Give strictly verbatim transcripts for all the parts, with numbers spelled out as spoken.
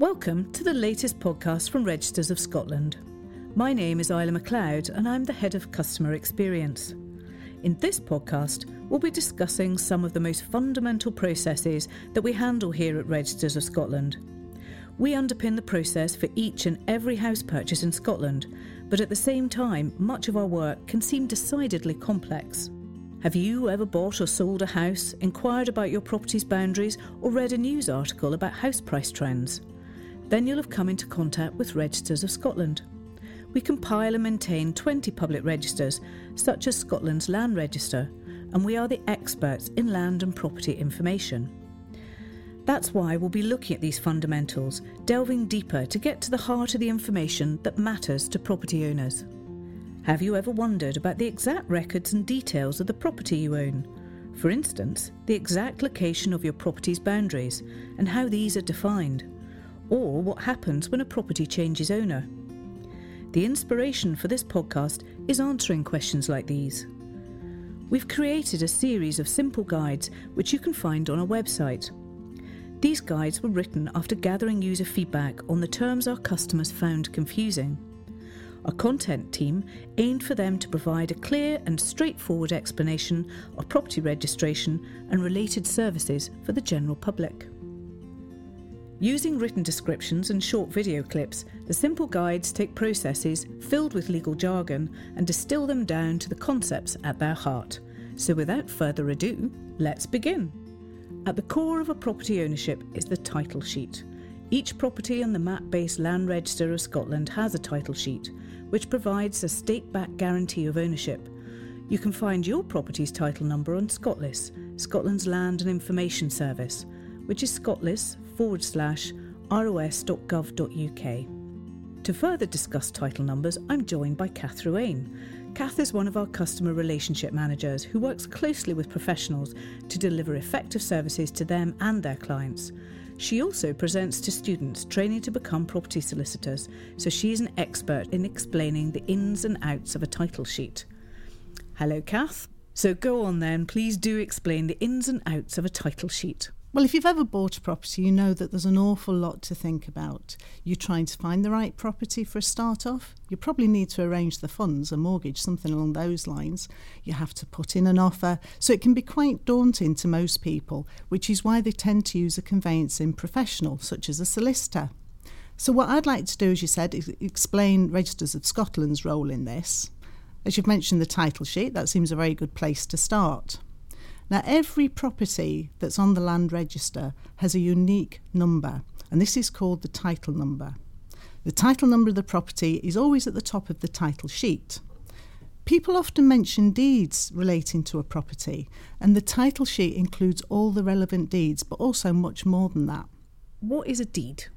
Welcome to the latest podcast from Registers of Scotland. My name is Isla MacLeod and I'm the Head of Customer Experience. In this podcast, we'll be discussing some of the most fundamental processes that we handle here at Registers of Scotland. We underpin the process for each and every house purchase in Scotland, but at the same time, much of our work can seem decidedly complex. Have you ever bought or sold a house, inquired about your property's boundaries, or read a news article about house price trends? Then you'll have come into contact with Registers of Scotland. We compile and maintain twenty public registers, such as Scotland's Land Register, and we are the experts in land and property information. That's why we'll be looking at these fundamentals, delving deeper to get to the heart of the information that matters to property owners. Have you ever wondered about the exact records and details of the property you own? For instance, the exact location of your property's boundaries and how these are defined, or what happens when a property changes owner. The inspiration for this podcast is answering questions like these. We've created a series of simple guides which you can find on our website. These guides were written after gathering user feedback on the terms our customers found confusing. Our content team aimed for them to provide a clear and straightforward explanation of property registration and related services for the general public. Using written descriptions and short video clips, the simple guides take processes filled with legal jargon and distill them down to the concepts at their heart. So without further ado, let's begin. At the core of a property ownership is the title sheet. Each property on the map-based Land Register of Scotland has a title sheet, which provides a state-backed guarantee of ownership. You can find your property's title number on ScotLIS, Scotland's Land and Information Service, which is scotlis forward slash ros.gov.uk. To further discuss title numbers, I'm joined by Kath Ruane. Kath is one of our customer relationship managers who works closely with professionals to deliver effective services to them and their clients. She also presents to students training to become property solicitors, so she's an expert in explaining the ins and outs of a title sheet. Hello, Kath. So go on then, please do explain the ins and outs of a title sheet. Well, if you've ever bought a property, you know that there's an awful lot to think about. You're trying to find the right property for a start off. You probably need to arrange the funds, a mortgage, something along those lines. You have to put in an offer. So it can be quite daunting to most people, which is why they tend to use a conveyancing professional, such as a solicitor. So what I'd like to do, as you said, is explain Registers of Scotland's role in this. As you've mentioned the title sheet, that seems a very good place to start. Now, every property that's on the land register has a unique number, and this is called the title number. The title number of the property is always at the top of the title sheet. People often mention deeds relating to a property, and the title sheet includes all the relevant deeds, but also much more than that. What is a deed?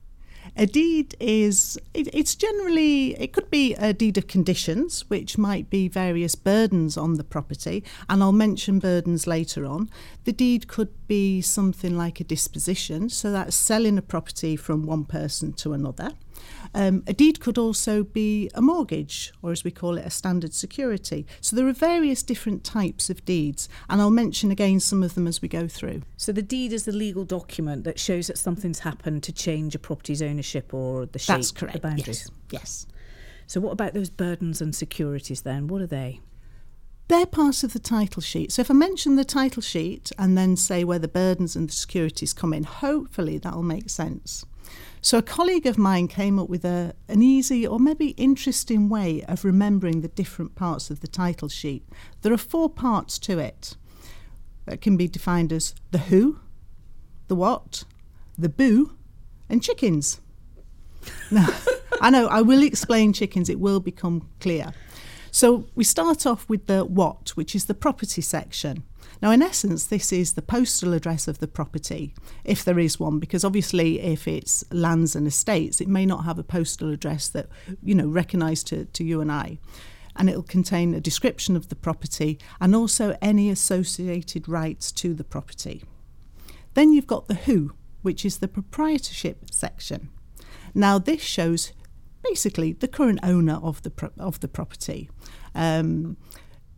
A deed is, it, it's generally, it could be a deed of conditions, which might be various burdens on the property, and I'll mention burdens later on. The deed could be something like a disposition, so that's selling a property from one person to another. Um, a deed could also be a mortgage, or as we call it, a standard security. So there are various different types of deeds, and I'll mention again some of them as we go through. So the deed is the legal document that shows that something's happened to change a property's ownership or the shape, That's correct. the boundaries. Yes. yes. So what about those burdens and securities then? What are they? They're part of the title sheet. So if I mention the title sheet and then say where the burdens and the securities come in, hopefully that'll make sense. So a colleague of mine came up with a, an easy or maybe interesting way of remembering the different parts of the title sheet. There are four parts to it that can be defined as the who, the what, the boo, and chickens. Now, I know, I will explain chickens, it will become clear. So we start off with the what, which is the property section. Now, in essence, this is the postal address of the property, if there is one, because obviously if it's lands and estates, it may not have a postal address that, you know, recognised to, to you and I. And it'll contain a description of the property and also any associated rights to the property. Then you've got the who, which is the proprietorship section. Now, this shows basically the current owner of the pro- of the property. Um,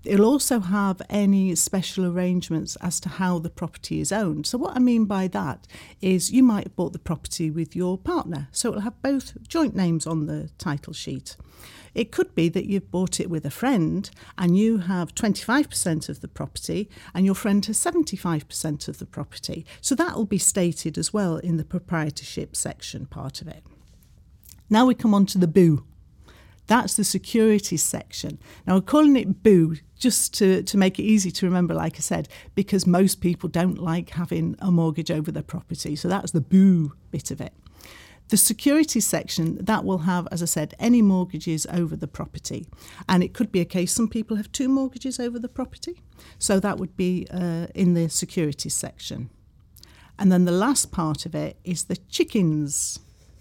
It'll also have any special arrangements as to how the property is owned. So what I mean by that is you might have bought the property with your partner, so it'll have both joint names on the title sheet. It could be that you've bought it with a friend and you have twenty-five percent of the property and your friend has seventy-five percent of the property. So that will be stated as well in the proprietorship section part of it. Now we come on to the B O O. That's the securities section. Now, we're calling it B O O just to, to make it easy to remember, like I said, because most people don't like having a mortgage over their property. So that's the B O O bit of it. The securities section, that will have, as I said, any mortgages over the property. And it could be a case some people have two mortgages over the property. So that would be uh, in the securities section. And then the last part of it is the chickens.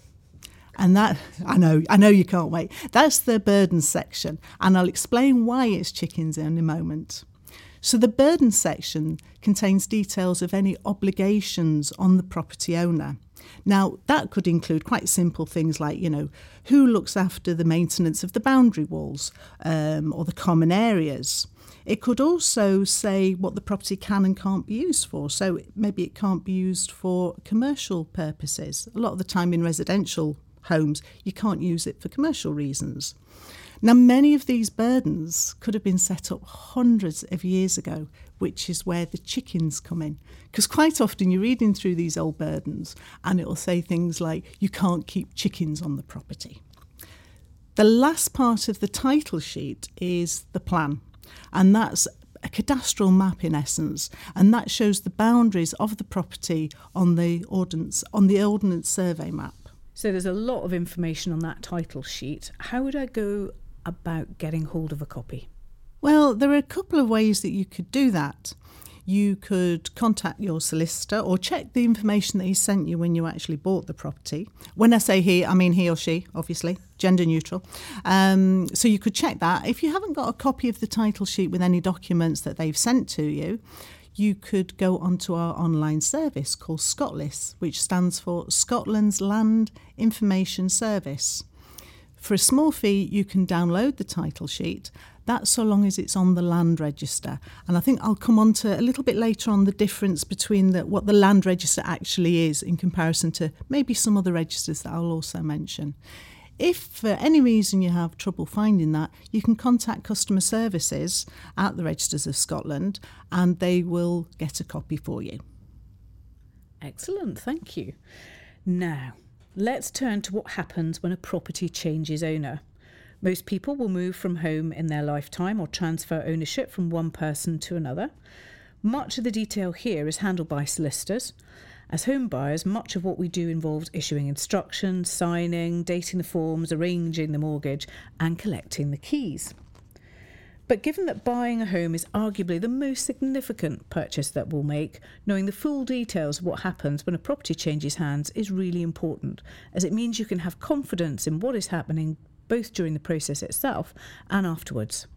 And that, I know, I know you can't wait. That's the burdens section. And I'll explain why it's chickens in a moment. So the burdens section contains details of any obligations on the property owner. Now, that could include quite simple things like, you know, who looks after the maintenance of the boundary walls um, or the common areas. It could also say what the property can and can't be used for. So maybe it can't be used for commercial purposes. A lot of the time in residential homes, you can't use it for commercial reasons. Now, many of these burdens could have been set up hundreds of years ago, which is where the chickens come in. Because quite often you're reading through these old burdens and it will say things like, you can't keep chickens on the property. The last part of the title sheet is the plan, and that's a cadastral map in essence, and that shows the boundaries of the property on the ordnance, on the ordnance survey map. So there's a lot of information on that title sheet. How would I go about getting hold of a copy? Well, there are a couple of ways that you could do that. You could contact your solicitor or check the information that he sent you when you actually bought the property. When I say he, I mean he or she, obviously, gender neutral. Um, so you could check that. If you haven't got a copy of the title sheet with any documents that they've sent to you, you could go onto our online service called ScotLIS, which stands for Scotland's Land Information Service. For a small fee, you can download the title sheet. That's so long as it's on the land register. And I think I'll come on to a little bit later on the difference between the, what the land register actually is in comparison to maybe some other registers that I'll also mention. If for any reason you have trouble finding that, you can contact customer services at the Registers of Scotland and they will get a copy for you. Excellent, thank you. Now, let's turn to what happens when a property changes owner. Most people will move from home in their lifetime or transfer ownership from one person to another. Much of the detail here is handled by solicitors. As home buyers, much of what we do involves issuing instructions, signing, dating the forms, arranging the mortgage, and collecting the keys. But given that buying a home is arguably the most significant purchase that we'll make, knowing the full details of what happens when a property changes hands is really important, as it means you can have confidence in what is happening both during the process itself and afterwards.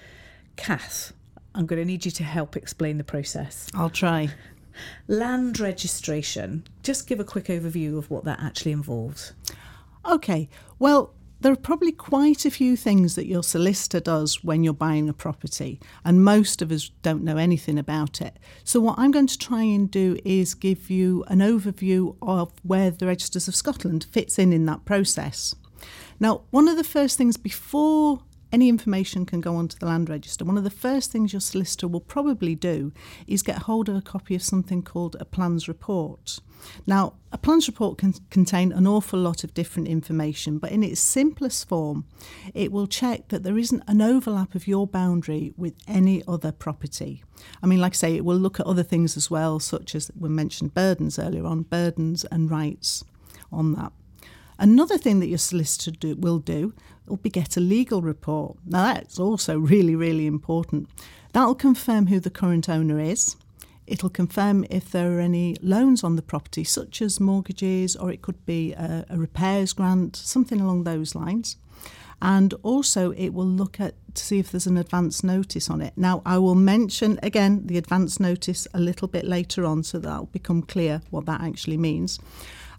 Kath, I'm going to need you to help explain the process. I'll try. Land registration. Just give a quick overview of what that actually involves. Okay, well, there are probably quite a few things that your solicitor does when you're buying a property, and most of us don't know anything about it. So what I'm going to try and do is give you an overview of where the Registers of Scotland fits in in that process. Now, one of the first things before any information can go onto the land register, one of the first things your solicitor will probably do is get hold of a copy of something called a plans report. Now, a plans report can contain an awful lot of different information, but in its simplest form, it will check that there isn't an overlap of your boundary with any other property. I mean, like I say, it will look at other things as well, such as we mentioned burdens earlier on, burdens and rights on that. Another thing that your solicitor do, will do will be get a legal report. Now, that's also really, really important. That will confirm who the current owner is. It'll confirm if there are any loans on the property, such as mortgages, or it could be a, a repairs grant, something along those lines. And also it will look at to see if there's an advance notice on it. Now, I will mention, again, the advance notice a little bit later on, so that will become clear what that actually means.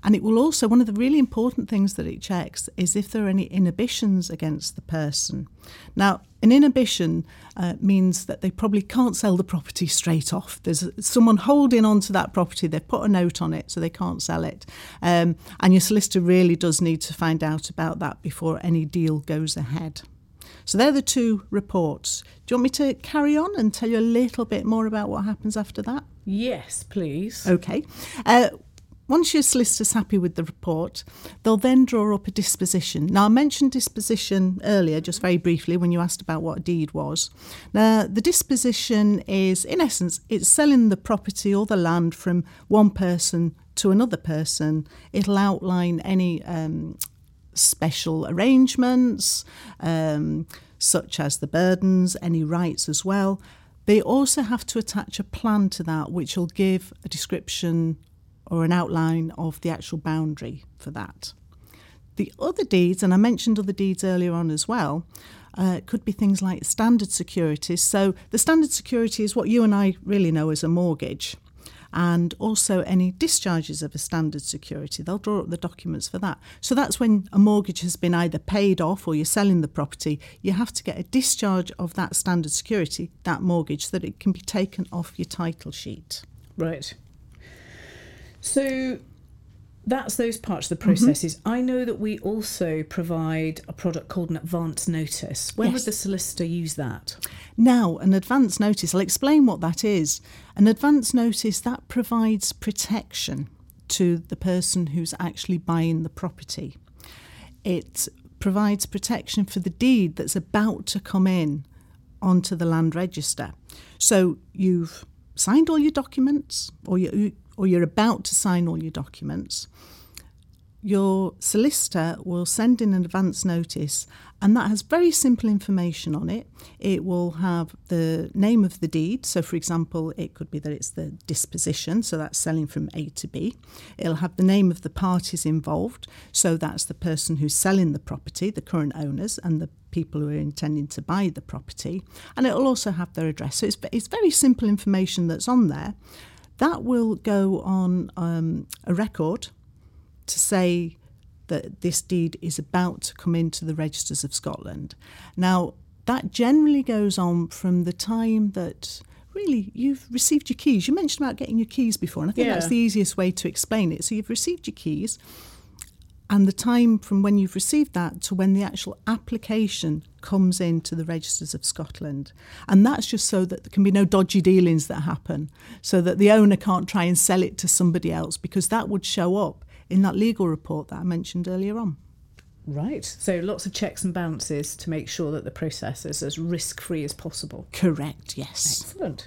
And it will also, one of the really important things that it checks is if there are any inhibitions against the person. Now, an inhibition uh, means that they probably can't sell the property straight off. There's someone holding on to that property, they've put a note on it so they can't sell it. Um, and your solicitor really does need to find out about that before any deal goes ahead. So they're the two reports. Do you want me to carry on and tell you a little bit more about what happens after that? Yes, please. Okay. Uh, Once your solicitor's happy with the report, they'll then draw up a disposition. Now, I mentioned disposition earlier, just very briefly, when you asked about what a deed was. Now, the disposition is, in essence, it's selling the property or the land from one person to another person. It'll outline any um, special arrangements, um, such as the burdens, any rights as well. They also have to attach a plan to that, which will give a description or an outline of the actual boundary for that. The other deeds, and I mentioned other deeds earlier on as well, uh, could be things like standard securities. So the standard security is what you and I really know as a mortgage, and also any discharges of a standard security. They'll draw up the documents for that. So that's when a mortgage has been either paid off or you're selling the property, you have to get a discharge of that standard security, that mortgage, so that it can be taken off your title sheet. Right. So that's those parts of the processes. Mm-hmm. I know that we also provide a product called an advance notice. When yes. would the solicitor use that? Now, an advance notice, I'll explain what that is. An advance notice, that provides protection to the person who's actually buying the property. It provides protection for the deed that's about to come in onto the land register. So you've signed all your documents, or you or you're about to sign all your documents, your solicitor will send in an advance notice, and that has very simple information on it. It will have the name of the deed. So, for example, it could be that it's the disposition, so that's selling from A to B. It'll have the name of the parties involved, so that's the person who's selling the property, the current owners, and the people who are intending to buy the property. And it'll also have their address. So it's, it's very simple information that's on there. That will go on um, a record to say that this deed is about to come into the registers of Scotland. Now, that generally goes on from the time that really you've received your keys. You mentioned about getting your keys before, and I think yeah. that's the easiest way to explain it. So you've received your keys, and the time from when you've received that to when the actual application comes into the registers of Scotland. And that's just so that there can be no dodgy dealings that happen, so that the owner can't try and sell it to somebody else, because that would show up in that legal report that I mentioned earlier on. Right. So lots of checks and balances to make sure that the process is as risk-free as possible. Correct, yes. Excellent.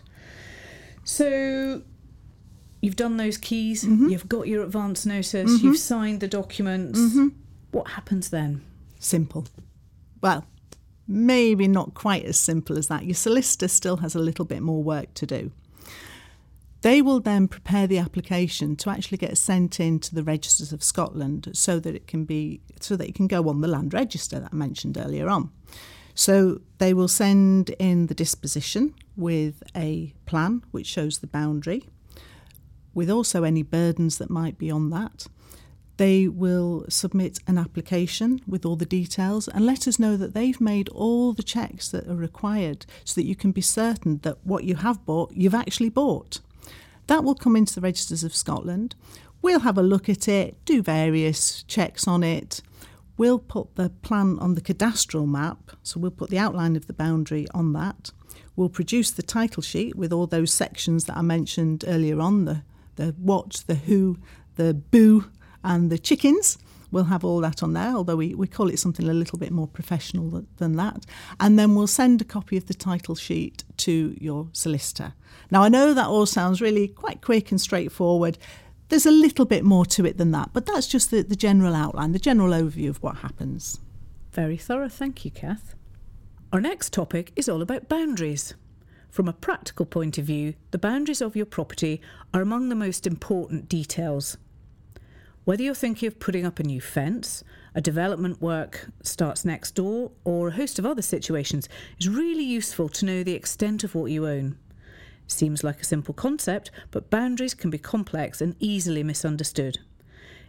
So you've done those keys, mm-hmm. you've got your advance notice, mm-hmm. you've signed the documents. Mm-hmm. What happens then? Simple. Well, maybe not quite as simple as that. Your solicitor still has a little bit more work to do. They will then prepare the application to actually get sent into the registers of Scotland so that it can be so that it can go on the land register that I mentioned earlier on. So they will send in the disposition with a plan which shows the boundary, with also any burdens that might be on that. They will submit an application with all the details and let us know that they've made all the checks that are required so that you can be certain that what you have bought, you've actually bought. That will come into the registers of Scotland. We'll have a look at it, do various checks on it. We'll put the plan on the cadastral map, so we'll put the outline of the boundary on that. We'll produce the title sheet with all those sections that I mentioned earlier on, the, the what, the who, the boo, and the chickens. We'll have all that on there, although we, we call it something a little bit more professional than that. And then we'll send a copy of the title sheet to your solicitor. Now, I know that all sounds really quite quick and straightforward. There's a little bit more to it than that, but that's just the, the general outline, the general overview of what happens. Very thorough, thank you, Kath. Our next topic is all about boundaries. From a practical point of view, the boundaries of your property are among the most important details. Whether you're thinking of putting up a new fence, a development work starts next door, or a host of other situations, it's really useful to know the extent of what you own. Seems like a simple concept, but boundaries can be complex and easily misunderstood.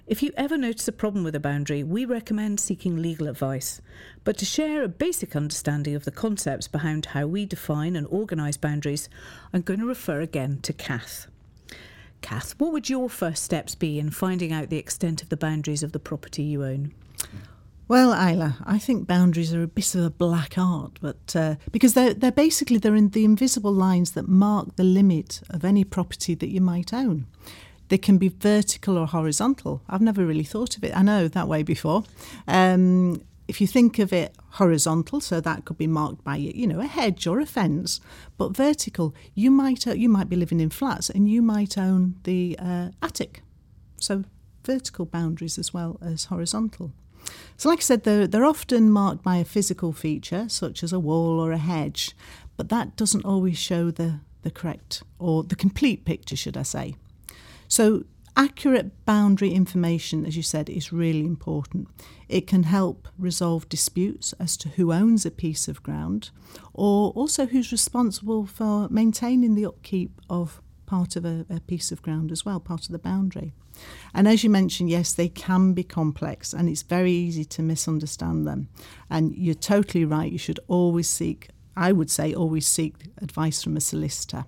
If you ever notice a problem with a boundary, we recommend seeking legal advice. But to share a basic understanding of the concepts behind how we define and organise boundaries, I'm going to refer again to Kath. Kath, what would your first steps be in finding out the extent of the boundaries of the property you own? Well, Isla, I think boundaries are a bit of a black art, but uh, because they're, they're basically they're in the invisible lines that mark the limit of any property that you might own. They can be vertical or horizontal. I've never really thought of it, I know, that way before. Um, if you think of it horizontal, so that could be marked by, you know, a hedge or a fence, but vertical, you might you might be living in flats and you might own the uh, attic. So vertical boundaries as well as horizontal. So like I said, they're, they're often marked by a physical feature, such as a wall or a hedge, but that doesn't always show the, the correct, or the complete picture, should I say. So accurate boundary information, as you said, is really important. It can help resolve disputes as to who owns a piece of ground, or also who's responsible for maintaining the upkeep of part of a, a piece of ground as well, part of the boundary. And as you mentioned, yes, they can be complex and it's very easy to misunderstand them. And you're totally right, you should always seek, I would say, always seek advice from a solicitor.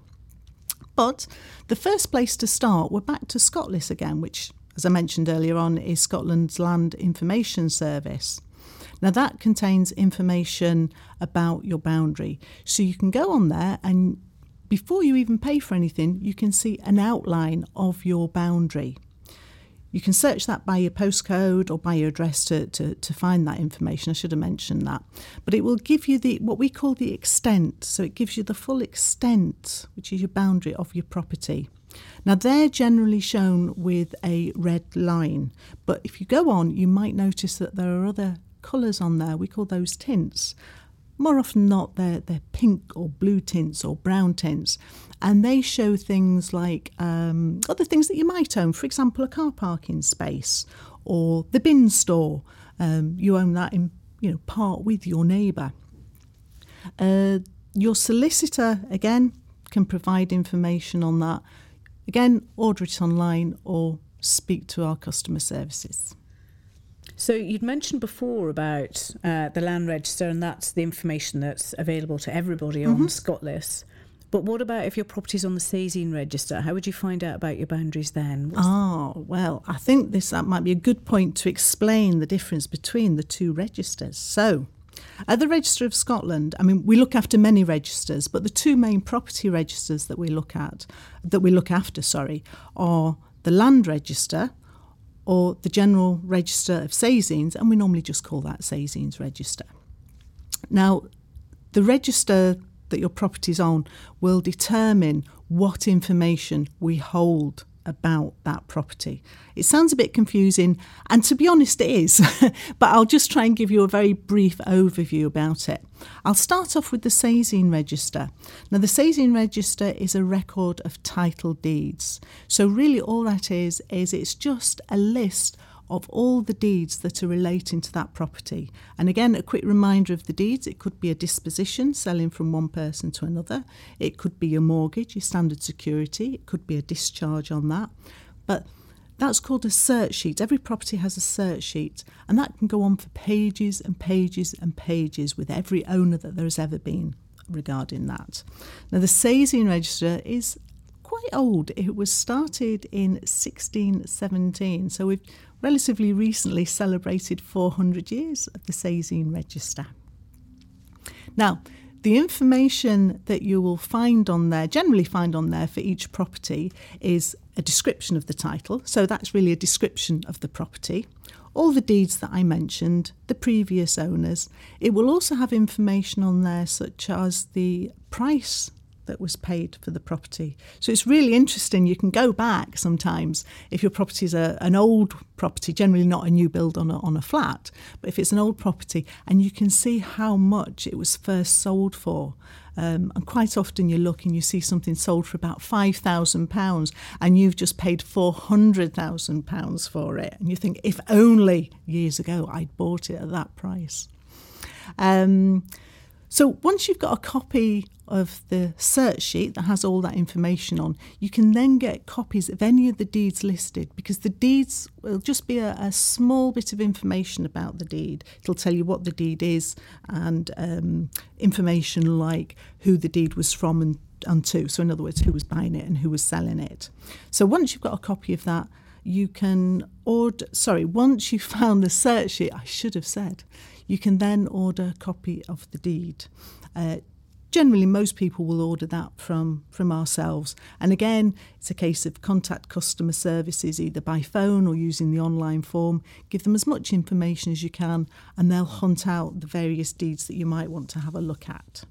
But the first place to start, we're back to ScotLIS again, which, as I mentioned earlier on, is Scotland's Land Information Service. Now that contains information about your boundary. So you can go on there and before you even pay for anything, you can see an outline of your boundary. You can search that by your postcode or by your address to, to, to find that information. I should have mentioned that. But it will give you the what we call the extent. So it gives you the full extent, which is your boundary of your property. Now they're generally shown with a red line. But if you go on, you might notice that there are other colours on there. We call those tints. More often than not, they're, they're pink or blue tints or brown tints. And they show things like um, other things that you might own. For example, a car parking space or the bin store. Um, you own that in, you know, part with your neighbour. Uh, your solicitor, again, can provide information on that. Again, order it online or speak to our customer services. So you'd mentioned before about uh, the land register, and that's the information that's available to everybody on mm-hmm. ScotLIS. But what about if your property's on the Sazine register? How would you find out about your boundaries then? What's oh, th- well, I think this that might be a good point to explain the difference between the two registers. So, at the Register of Scotland, I mean, we look after many registers, but the two main property registers that we look at, that we look after, sorry, are the Land Register, or the General Register of Sazines, and we normally just call that Sazines Register. Now, the register that your property's on will determine what information we hold about that property. It sounds a bit confusing, and to be honest it is, but I'll just try and give you a very brief overview about it. I'll start off with the Sazine Register. Now the Sazine Register is a record of title deeds. So really all that is, is it's just a list of all the deeds that are relating to that property. And again, a quick reminder of the deeds. It could be a disposition, selling from one person to another. It could be your mortgage, your standard security. It could be a discharge on that. But that's called a cert sheet. Every property has a cert sheet, and that can go on for pages and pages and pages with every owner that there has ever been regarding that. Now, the Sazine Register is quite old. It was started in sixteen seventeen, so we've relatively recently celebrated four hundred years of the Sazine Register. Now, the information that you will find on there, generally find on there for each property, is a description of the title. So that's really a description of the property. All the deeds that I mentioned, the previous owners. It will also have information on there such as the price that was paid for the property. So it's really interesting. You can go back sometimes if your property is a, an old property, generally not a new build on a, on a flat, but if it's an old property, and you can see how much it was first sold for. Um, and quite often you look and you see something sold for about five thousand pounds and you've just paid four hundred thousand pounds for it. And you think, if only years ago I'd bought it at that price. Um, so once you've got a copy of the search sheet that has all that information on, you can then get copies of any of the deeds listed, because the deeds will just be a, a small bit of information about the deed. It'll tell you what the deed is and um, information like who the deed was from and, and to. So in other words, who was buying it and who was selling it. So once you've got a copy of that, you can order, sorry, once you've found the search sheet, I should have said, you can then order a copy of the deed. Uh, generally, most people will order that from, from ourselves. And again, it's a case of contact customer services either by phone or using the online form. Give them as much information as you can, and they'll hunt out the various deeds that you might want to have a look at.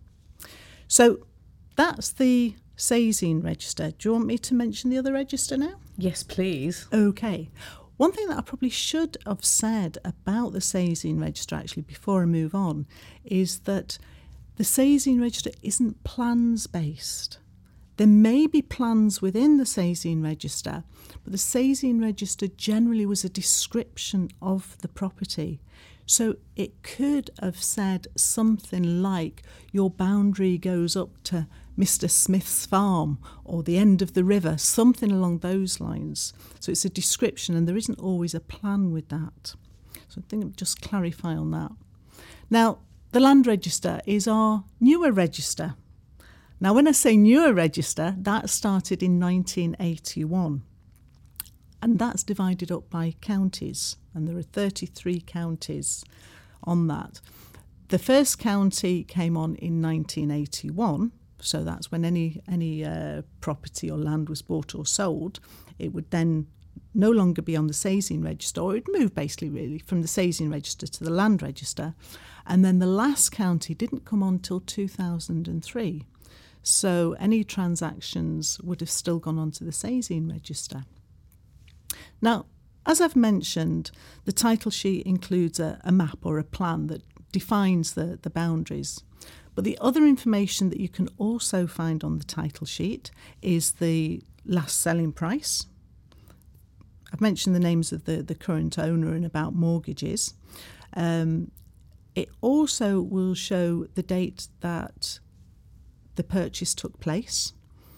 So that's the Sazine register. Do you want me to mention the other register now? Yes, please. Okay. One thing that I probably should have said about the Sazine register, actually, before I move on, is that the Sazine register isn't plans-based. There may be plans within the Sazine register, but the Sazine register generally was a description of the property. So it could have said something like, your boundary goes up to Mister Smith's farm or the end of the river, something along those lines. So it's a description, and there isn't always a plan with that. So I think I'll just clarify on that. Now, the land register is our newer register. Now, when I say newer register, that started in nineteen eighty-one. And that's divided up by counties, and there are thirty-three counties on that. The first county came on in nineteen eighty-one, so that's when any any uh, property or land was bought or sold. It would then no longer be on the Sazine register, or it would move basically really from the Sazine register to the land register. And then the last county didn't come on till two thousand three. So any transactions would have still gone on to the Sazine register. Now, as I've mentioned, the title sheet includes a, a map or a plan that defines the, the boundaries. But the other information that you can also find on the title sheet is the last selling price. I've mentioned the names of the, the current owner and about mortgages. Um, it also will show the date that the purchase took place.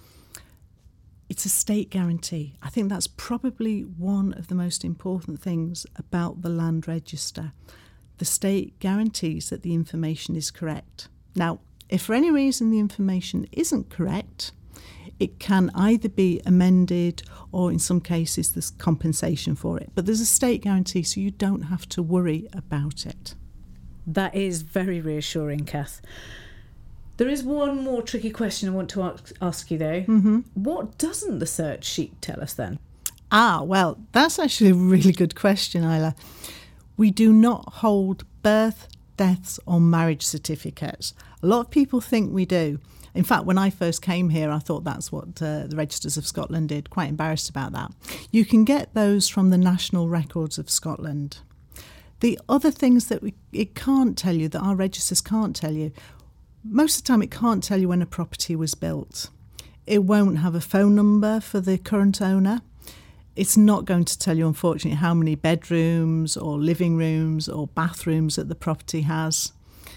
It's a state guarantee. I think that's probably one of the most important things about the land register. The state guarantees that the information is correct. Now, if for any reason the information isn't correct, it can either be amended or in some cases there's compensation for it. But there's a state guarantee, so you don't have to worry about it. That is very reassuring, Kath. There is one more tricky question I want to ask, ask you, though. Mm-hmm. What doesn't the search sheet tell us then? Ah, well, that's actually a really good question, Isla. We do not hold birth, deaths or marriage certificates. A lot of people think we do. In fact, when I first came here, I thought that's what uh, the Registers of Scotland did. Quite embarrassed about that. You can get those from the National Records of Scotland. The other things that we, it can't tell you, that our registers can't tell you, most of the time it can't tell you when a property was built. It won't have a phone number for the current owner. It's not going to tell you, unfortunately, how many bedrooms or living rooms or bathrooms that the property has.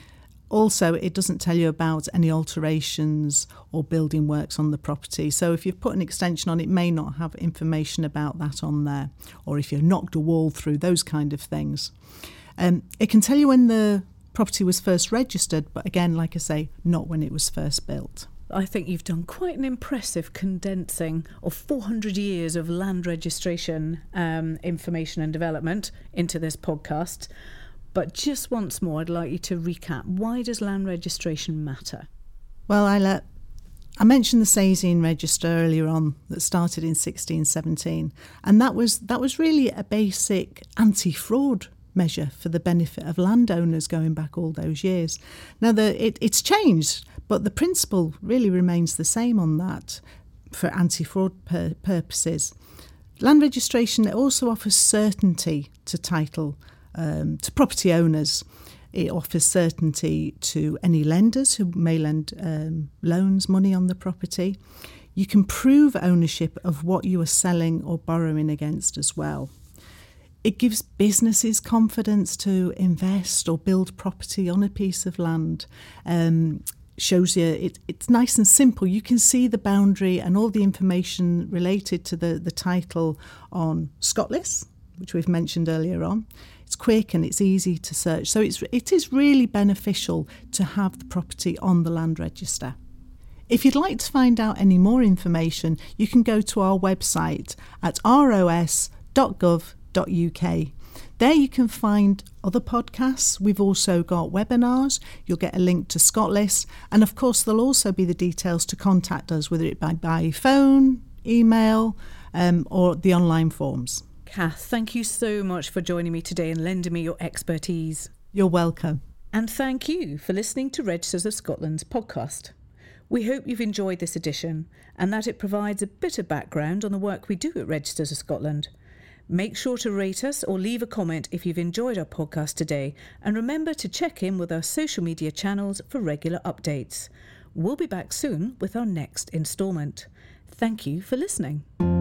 Also, it doesn't tell you about any alterations or building works on the property. So if you've put an extension on, it may not have information about that on there. Or if you've knocked a wall through, those kind of things. Um, it can tell you when the property was first registered, but again, like I say, not when it was first built. I think you've done quite an impressive condensing of four hundred years of land registration um, information and development into this podcast. But just once more, I'd like you to recap. Why does land registration matter? Well, I let I mentioned the Sazine register earlier on that started in sixteen seventeen, and that was that was really a basic anti-fraud measure for the benefit of landowners going back all those years. Now, the, it, it's changed, but the principle really remains the same on that for anti-fraud pur- purposes. Land registration also offers certainty to title, um, to property owners. It offers certainty to any lenders who may lend um, loans, money on the property. You can prove ownership of what you are selling or borrowing against as well. It gives businesses confidence to invest or build property on a piece of land. Um, shows you, it, it's nice and simple. You can see the boundary and all the information related to the, the title on ScotList, which we've mentioned earlier on. It's quick and it's easy to search. So it's, it is really beneficial to have the property on the land register. If you'd like to find out any more information, you can go to our website at r o s dot gov dot u k. There you can find other podcasts. We've also got webinars. You'll get a link to ScotList. And of course, there'll also be the details to contact us, whether it be by phone, email, um, or the online forms. Kath, thank you so much for joining me today and lending me your expertise. You're welcome. And thank you for listening to Registers of Scotland's podcast. We hope you've enjoyed this edition and that it provides a bit of background on the work we do at Registers of Scotland. Make sure to rate us or leave a comment if you've enjoyed our podcast today, and remember to check in with our social media channels for regular updates. We'll be back soon with our next instalment. Thank you for listening.